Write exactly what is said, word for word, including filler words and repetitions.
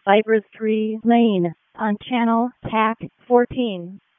Cypress Tree Lane on channel T A C fourteen.